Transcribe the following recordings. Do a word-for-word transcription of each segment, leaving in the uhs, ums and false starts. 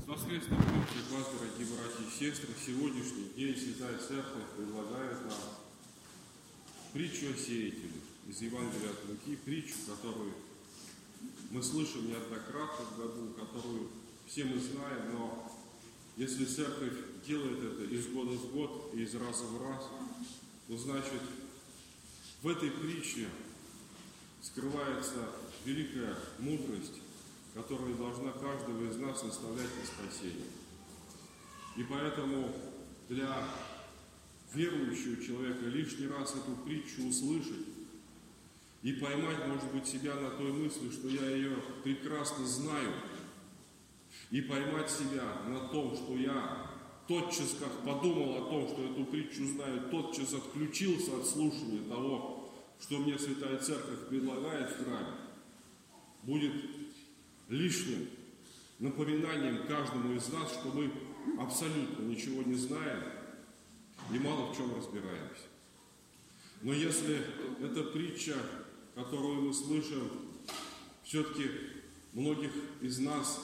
Воскресной притчей вас, дорогие братья и сестры, сегодняшний день Святая Церковь предлагает нам притчу о сеятеле из Евангелия от Луки, притчу, которую мы слышим неоднократно в году, которую все мы знаем, но если Церковь делает это из года в год и из раза в раз, то значит в этой притче скрывается великая мудрость, которая должна каждого из нас наставлять на спасение. И поэтому для верующего человека лишний раз эту притчу услышать и поймать, может быть, себя на той мысли, что я ее прекрасно знаю, и поймать себя на том, что я тотчас, как подумал о том, что эту притчу знаю, тотчас отключился от слушания того, что мне Святая Церковь предлагает в храме, будет лишним напоминанием каждому из нас, что мы абсолютно ничего не знаем и мало в чем разбираемся. Но если эта притча, которую мы слышим, все-таки многих из нас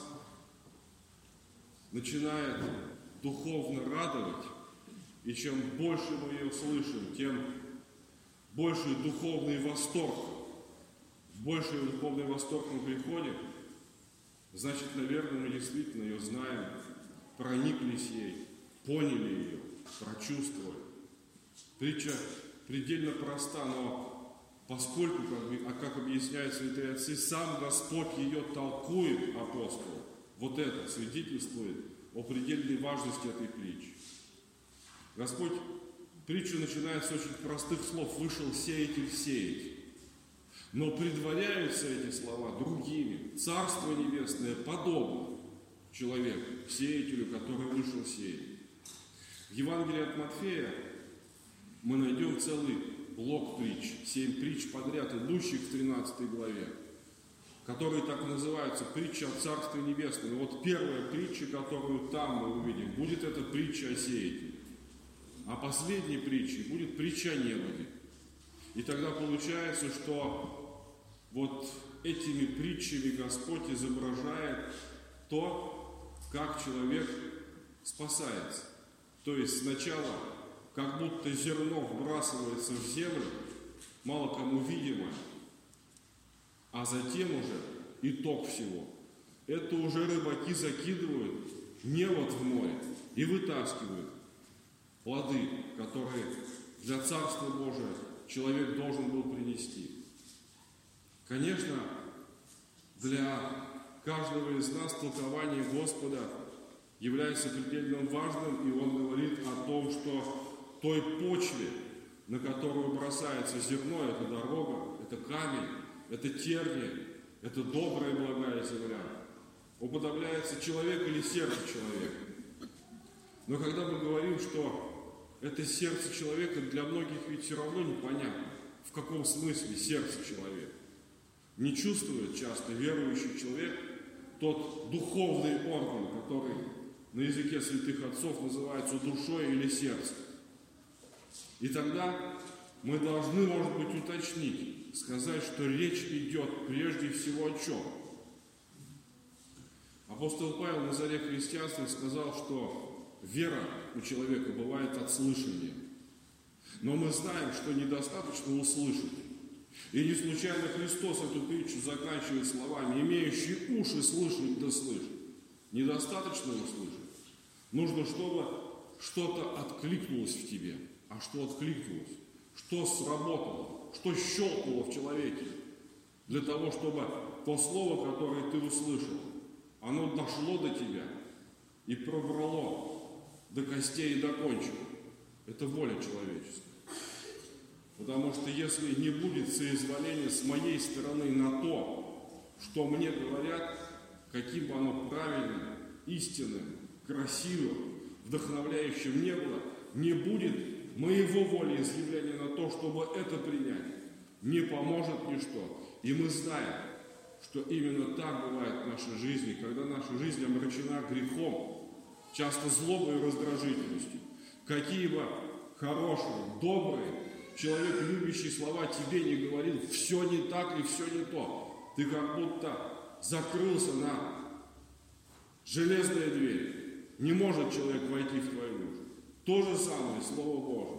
начинает духовно радовать, и чем больше мы ее слышим, тем больше духовный восторг, в больший духовный восторг мы приходим, значит, наверное, мы действительно ее знаем, прониклись ей, поняли ее, прочувствовали. Притча предельно проста, но поскольку, как, а как объясняют святые отцы, сам Господь ее толкует апостолу, вот это свидетельствует о предельной важности этой притчи. Господь притчу начинает с очень простых слов: «Вышел сеятель сеять». Но предваряются эти слова другими. Царство Небесное подобно человеку, сеятелю, который вышел сеять. В Евангелии от Матфея мы найдем целый блок притч, семь притч подряд, идущих в тринадцатой главе, которые так и называются притча о Царстве Небесном. И вот первая притча, которую там мы увидим, будет это притча о сеятеле. А последней притчей будет притча о неводе. И тогда получается, что вот этими притчами Господь изображает то, как человек спасается. То есть сначала как будто зерно вбрасывается в землю, мало кому видимо, а затем уже итог всего. Это уже рыбаки закидывают невод в море и вытаскивают плоды, которые для Царства Божия человек должен был принести. Конечно, для каждого из нас толкование Господа является предельно важным, и Он говорит о том, что той почве, на которую бросается зерно, это дорога, это камень, это тернии, это добрая и благая земля, уподобляется человек или сердце человека. Но когда мы говорим, что это сердце человека, для многих ведь все равно непонятно, в каком смысле сердце человека. Не чувствует часто верующий человек тот духовный орган, который на языке святых отцов называется душой или сердцем. И тогда мы должны, может быть, уточнить, сказать, что речь идет прежде всего о чем. Апостол Павел на заре христианства сказал, что вера у человека бывает от слышания. Но мы знаем, что недостаточно услышать. И не случайно Христос эту притчу заканчивает словами: «Имеющий уши слышать да слышать». Недостаточно услышать. Нужно, чтобы что-то откликнулось в тебе. А что откликнулось? Что сработало? Что щелкнуло в человеке? Для того, чтобы то слово, которое ты услышал, оно дошло до тебя и пробрало до костей и до кончиков. Это воля человеческая. Потому что если не будет соизволения с моей стороны на то, что мне говорят, каким бы оно правильным, истинным, красивым, вдохновляющим не было, не будет моего волеизъявления на то, чтобы это принять. Не поможет ничто. И мы знаем, что именно так бывает в нашей жизни, когда наша жизнь омрачена грехом, часто злобой и раздражительностью. Какие бы хорошие, добрые, человек, любящий слова, тебе не говорил: все не так и все не то. Ты как будто закрылся на железная дверь. Не может человек войти в твою душу. То же самое Слово Божие.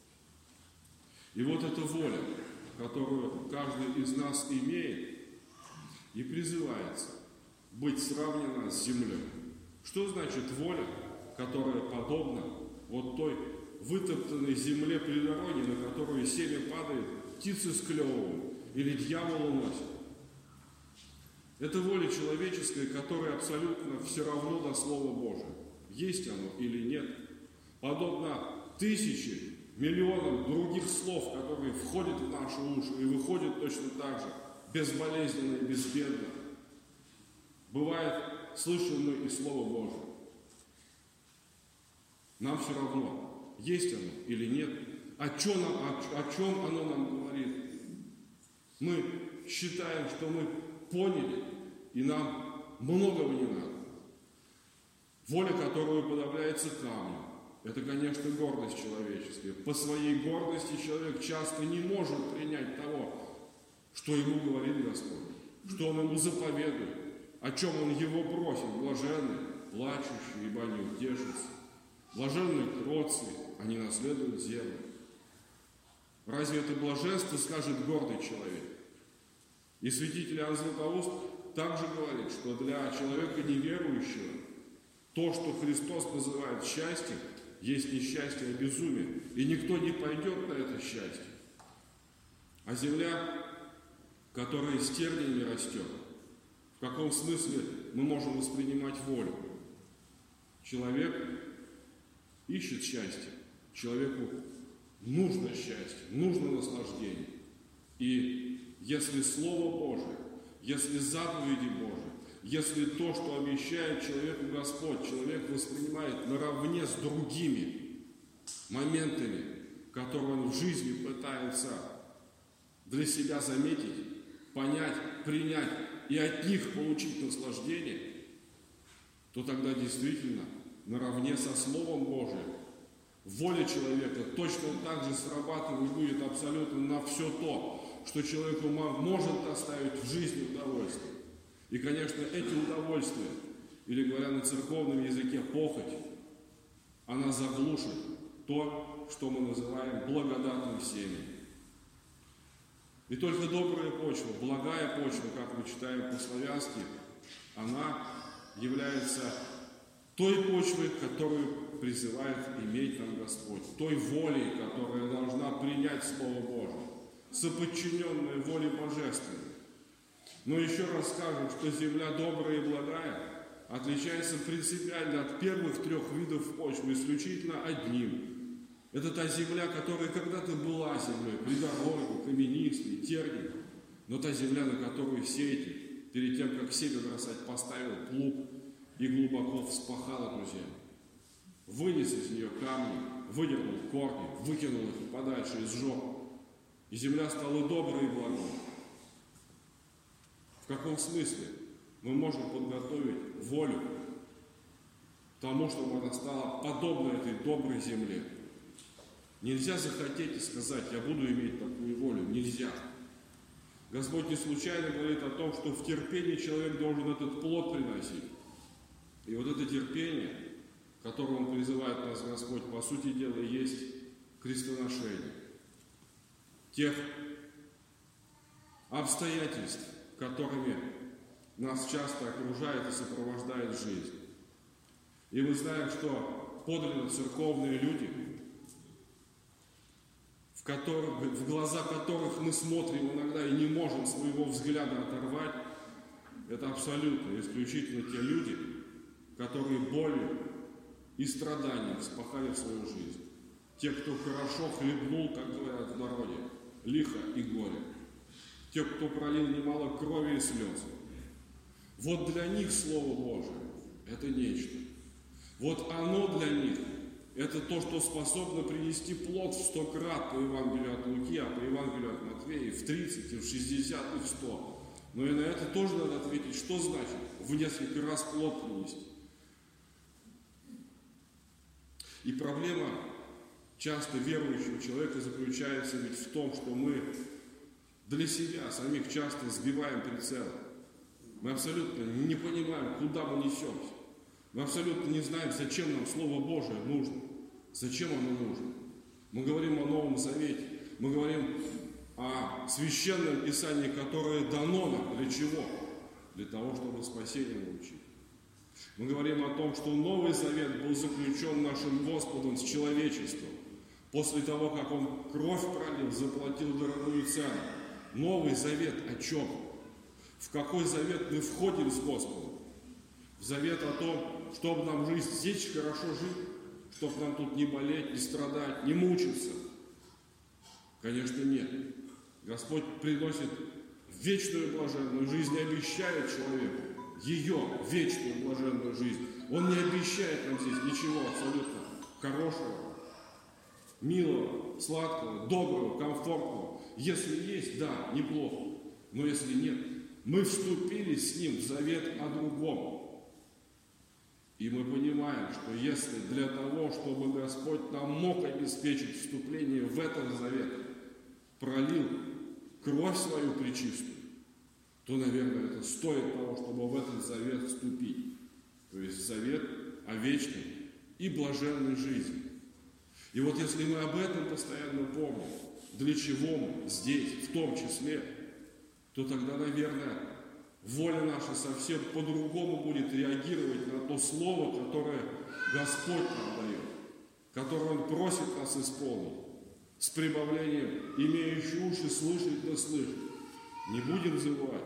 И вот эта воля, которую каждый из нас имеет, и призывается быть сравнена с землей. Что значит воля, которая подобна вот той вытоптанной земле при дороге, на которую семя падает, птицы склевывают или дьявол уносит? Это воля человеческая, которая абсолютно все равно до Слова Божия. Есть оно или нет. Подобно тысячи, миллионам других слов, которые входят в наши уши и выходят точно так же, безболезненно и безбедно. Бывает, слышим мы и Слово Божие. Нам все равно, есть оно или нет. О чем, нам, о, о чем оно нам говорит? Мы считаем, что мы поняли, и нам многого не надо. Воля, которую подавляется камнем, это, конечно, гордость человеческая. По своей гордости человек часто не может принять того, что ему говорит Господь, что он ему заповедует, о чем он его просит. Блаженны, плачущие, ибо они утешатся. Блаженны кротцы, они наследуют землю. Разве это блаженство скажет гордый человек? И святитель Иоанн Златоуст также говорит, что для человека неверующего то, что Христос называет счастьем, есть не счастье, а безумие. И никто не пойдет на это счастье. А земля, которая с терниями растет, в каком смысле мы можем воспринимать волю? Человек ищет счастье. Человеку нужно счастье, нужно наслаждение. И если Слово Божие, если заповеди Божии, если то, что обещает человеку Господь, человек воспринимает наравне с другими моментами, которые он в жизни пытается для себя заметить, понять, принять и от них получить наслаждение, то тогда действительно наравне со Словом Божиим воля человека точно так же срабатывать будет абсолютно на все то, что человеку может доставить в жизни удовольствие. И, конечно, эти удовольствия, или говоря на церковном языке, похоть, она заглушит то, что мы называем благодатным семенем. И только добрая почва, благая почва, как мы читаем по-славянски, она является той почвой, которую призывает иметь нам Господь, той волей, которая должна принять Слово Божие, соподчиненная воле Божественной. Но еще раз скажем, что земля добрая и благая отличается принципиально от первых трех видов почвы исключительно одним. Это та земля, которая когда-то была землей, придорожной, каменистой, тернистой, но та земля, на которую сеятель, перед тем, как семя бросать, поставил плуг и глубоко вспахал эту землю. Вынес из нее камни, выдернул корни, выкинул их подальше и сжег. И земля стала доброй и благой. В каком смысле мы можем подготовить волю к тому, чтобы она стала подобна этой доброй земле? Нельзя захотеть и сказать: я буду иметь такую волю. Нельзя. Господь не случайно говорит о том, что в терпении человек должен этот плод приносить. И вот это терпение, которое Он призывает нас, Господь, по сути дела, есть крестоношение тех обстоятельств, которыми нас часто окружает и сопровождает жизнь. И мы знаем, что подлинно церковные люди, в, которых, в глаза которых мы смотрим иногда и не можем своего взгляда оторвать, это абсолютно исключительно те люди, которые болью и страданием вспахали в свою жизнь. Те, кто хорошо хлебнул, как говорят в народе, лихо и горе. Те, кто пролил немало крови и слез. Вот для них Слово Божие – это нечто. Вот оно для них – это то, что способно принести плод в сто крат по Евангелию от Луки, а по Евангелию от Матфея в тридцать, и в шестьдесят, и в сто. Но и на это тоже надо ответить, что значит в несколько раз плод принести. И проблема часто верующего человека заключается ведь в том, что мы для себя самих часто сбиваем прицел. Мы абсолютно не понимаем, куда мы несемся. Мы абсолютно не знаем, зачем нам Слово Божие нужно. Зачем оно нужно? Мы говорим о Новом Завете. Мы говорим о Священном Писании, которое дано нам. Для чего? Для того, чтобы спасение получить. Мы говорим о том, что Новый Завет был заключен нашим Господом с человечеством. После того, как Он кровь пролил, заплатил дорогую цену. Новый Завет о чем? В какой завет мы входим с Господом? В завет о том, чтобы нам жизнь здесь хорошо жить, чтобы нам тут не болеть, не страдать, не мучиться? Конечно, нет. Господь приносит вечную блаженную жизнь и обещает человеку ее вечную блаженную жизнь. Он не обещает нам здесь ничего абсолютно хорошего, милого, сладкого, доброго, комфортного. Если есть, да, неплохо. Но если нет, мы вступили с Ним в завет о другом. И мы понимаем, что если для того, чтобы Господь нам мог обеспечить вступление в этот завет, пролил кровь свою пречистую, то, наверное, это стоит того, чтобы в этот завет вступить. То есть завет о вечной и блаженной жизни. И вот если мы об этом постоянно помним, для чего мы здесь, в том числе, то тогда, наверное, воля наша совсем по-другому будет реагировать на то слово, которое Господь нам дает, которое Он просит нас исполнить, с прибавлением «имеющий уши слышать да слышать». Не будем забывать,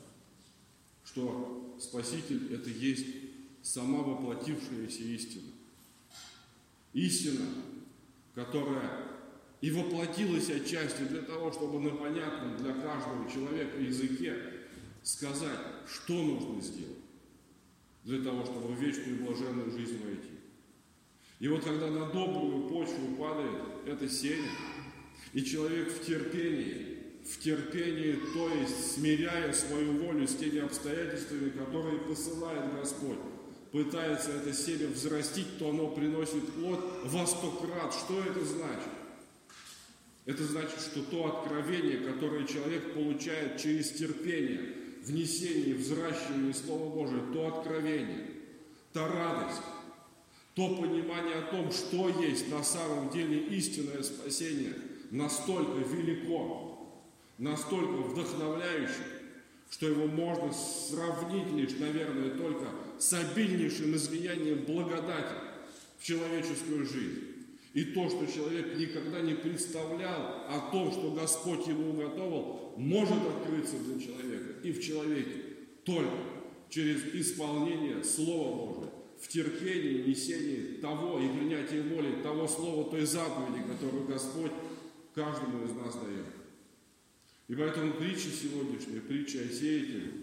что Спаситель – это есть сама воплотившаяся истина. Истина, которая и воплотилась отчасти для того, чтобы на понятном для каждого человека языке сказать, что нужно сделать для того, чтобы в вечную блаженную жизнь войти. И вот когда на добрую почву падает это семя, и человек в терпении, в терпении, то есть смиряя свою волю с теми обстоятельствами, которые посылает Господь, пытается это семя взрастить, то оно приносит плод во сто крат. Что это значит? Это значит, что то откровение, которое человек получает через терпение, внесение, взращивание Слова Божия, то откровение, та радость, то понимание о том, что есть на самом деле истинное спасение, настолько велико, настолько вдохновляюще, что его можно сравнить лишь, наверное, только с обильнейшим излиянием благодати в человеческую жизнь. И то, что человек никогда не представлял о том, что Господь ему уготовил, может открыться для человека и в человеке только через исполнение Слова Божия, в терпении, несении того и принятии воли того слова, той заповеди, которую Господь каждому из нас дает. И поэтому притча сегодняшняя, притча о сеятеле,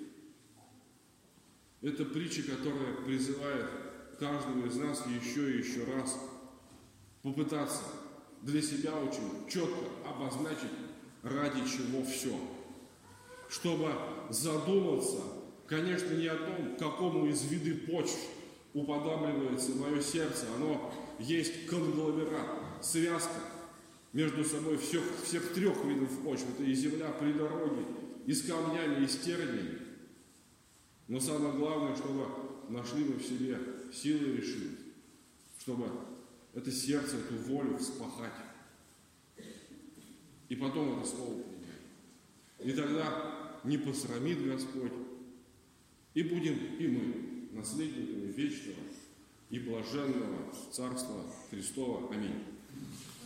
это притча, которая призывает каждого из нас еще и еще раз попытаться для себя очень четко обозначить, ради чего все. Чтобы задуматься, конечно, не о том, какому из виды почв уподобляется мое сердце. Оно есть конгломерат, связка между собой всех, всех трех видов почв. Это и земля при дороге, и с камнями, и с терниями. Но самое главное, чтобы нашли мы в себе силы и решимость, чтобы это сердце, эту волю вспахать. И потом это слово принять. И тогда не посрамит Господь. И будем и мы наследниками вечного и блаженного Царства Христова. Аминь.